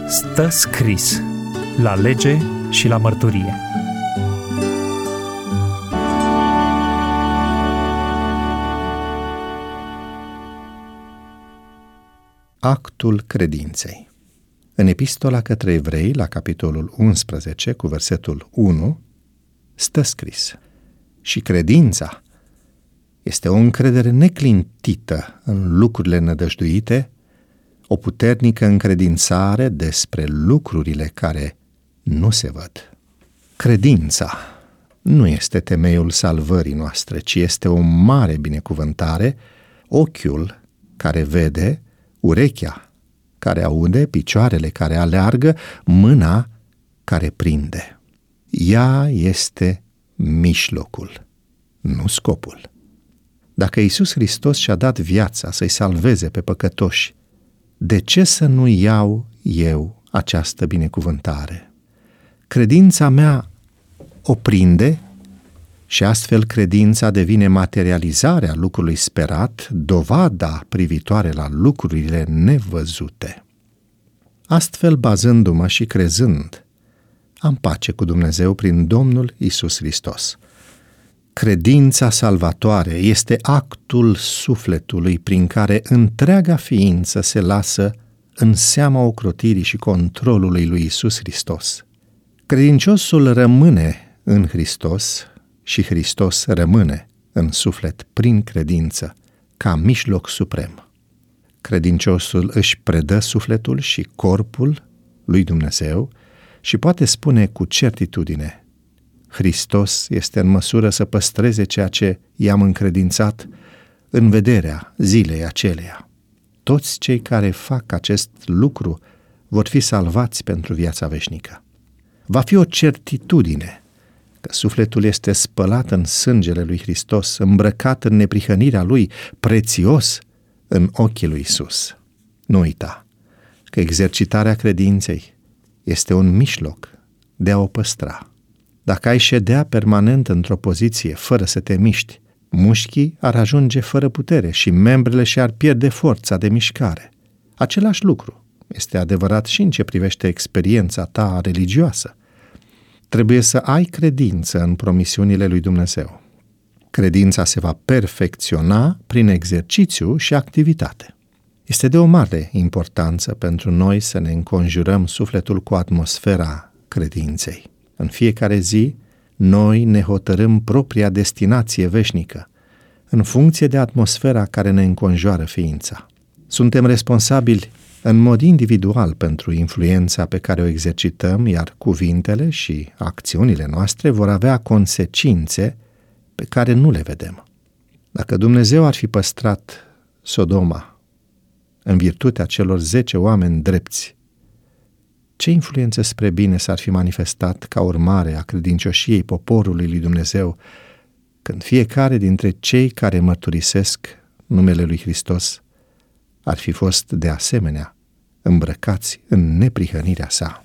Stă scris la lege și la mărturie. Actul credinței. În Epistola către Evrei, la capitolul 11, cu versetul 1, stă scris: și credința este o încredere neclintită în lucrurile nădăjduite, o puternică încredințare despre lucrurile care nu se văd. Credința nu este temeiul salvării noastre, ci este o mare binecuvântare, ochiul care vede, urechea care aude, picioarele care aleargă, mâna care prinde. Ea este mijlocul, nu scopul. Dacă Iisus Hristos și-a dat viața să-i salveze pe păcătoși, de ce să nu iau eu această binecuvântare? Credința mea o prinde și astfel credința devine materializarea lucrului sperat, dovada privitoare la lucrurile nevăzute. Astfel, bazându-mă și crezând, am pace cu Dumnezeu prin Domnul Iisus Hristos. Credința salvatoare este actul sufletului prin care întreaga ființă se lasă în seama ocrotirii și controlului lui Iisus Hristos. Credinciosul rămâne în Hristos și Hristos rămâne în suflet prin credință, ca mijloc suprem. Credinciosul își predă sufletul și corpul lui Dumnezeu și poate spune cu certitudine: Hristos este în măsură să păstreze ceea ce i-am încredințat în vederea zilei aceleia. Toți cei care fac acest lucru vor fi salvați pentru viața veșnică. Va fi o certitudine că sufletul este spălat în sângele lui Hristos, îmbrăcat în neprihănirea lui, prețios în ochii lui Iisus. Nu uita că exercitarea credinței este un mijloc de a o păstra. Dacă ai ședea permanent într-o poziție fără să te miști, mușchii ar ajunge fără putere și membrele și-ar pierde forța de mișcare. Același lucru este adevărat și în ce privește experiența ta religioasă. Trebuie să ai credință în promisiunile lui Dumnezeu. Credința se va perfecționa prin exercițiu și activitate. Este de o mare importanță pentru noi să ne înconjurăm sufletul cu atmosfera credinței. În fiecare zi, noi ne hotărâm propria destinație veșnică, în funcție de atmosfera care ne înconjoară ființa. Suntem responsabili în mod individual pentru influența pe care o exercităm, iar cuvintele și acțiunile noastre vor avea consecințe pe care nu le vedem. Dacă Dumnezeu ar fi păstrat Sodoma în virtutea celor 10 oameni drepți, ce influență spre bine s-ar fi manifestat ca urmare a credincioșiei poporului lui Dumnezeu, când fiecare dintre cei care mărturisesc numele lui Hristos ar fi fost de asemenea îmbrăcați în neprihănirea sa.